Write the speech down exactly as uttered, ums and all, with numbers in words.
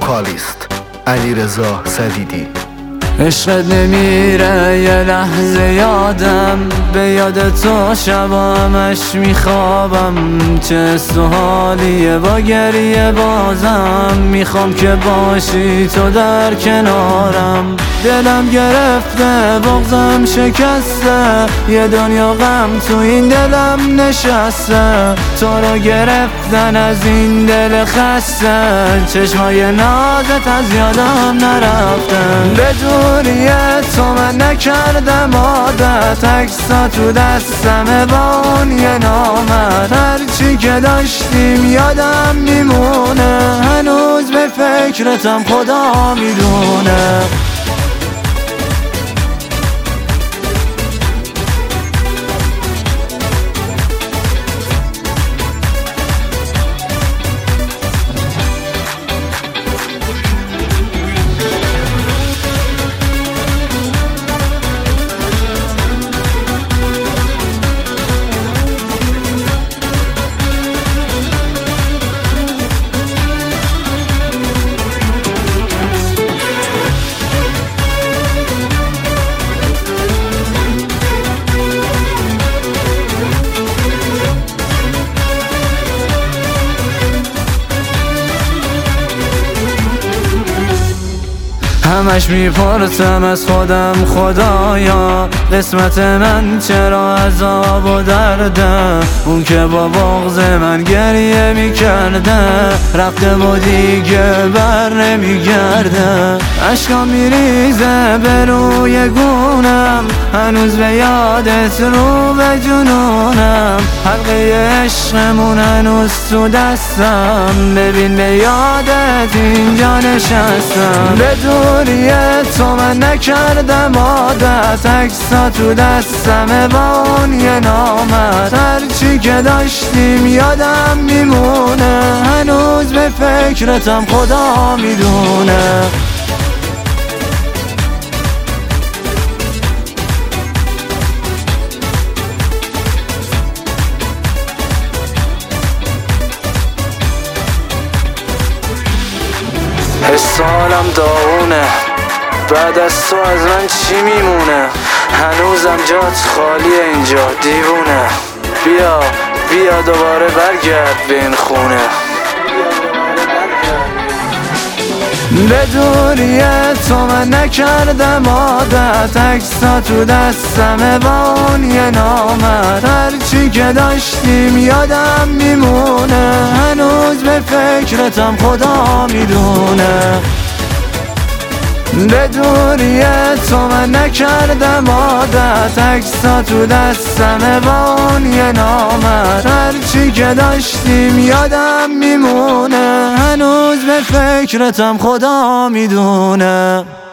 وکالیست علیرضا سدیدی. عشقت نمیره یه لحظه یادم، به یاد تو شبامش میخوابم. چه سوالیه با گریه بازم، میخوام که باشی تو در کنارم. دلم گرفته بغضم شکسته، یه دنیا غم تو این دلم نشسته. تو رو گرفتن از این دل خسته، چشمای نازت از یادم نرفتن. بدونی تو من نکردم عادت، عکس‌ها تو دستمه با اون یه نامت. هرچی که داشتیم یادم میمونه، هنوز به فکرتم خدا میدونه. همش میپرسم از خودم خدایا، قسمت من چرا عذاب و درده؟ اون که با بغض من گریه میکرده، رفته و دیگه بر نمیگرده. عشقام میریزه به روی گونم، هنوز به یادت رو به جنونم. حلقه عشقمون هنوز تو دستم، ببین به یادت اینجا نشستم. بدون تو من نکردم عادت، عکس‌ها تو دستمه با اون یه نامت. هرچی که داشتیم یادم میمونه، هنوز به فکرتم خدا میدونه. حسالم داغونه، بعد از تو از من چی میمونه؟ هنوزم جات خالیه اینجا دیوونه. بیا بیا دوباره برگرد به این خونه. بدونی تو من نکردم عادت، عکس‌ها تو دستمه با اون یه نامت. هرچی که داشتیم یادم میمونه، هنوز به فکرتم خدا میدونه. بدونی تو من نکردم عادت، عکس‌ها تو دستمه با اون یه نامت. هرچی که داشتیم یادم میمونه، هنوز به فکرتم خدا میدونه.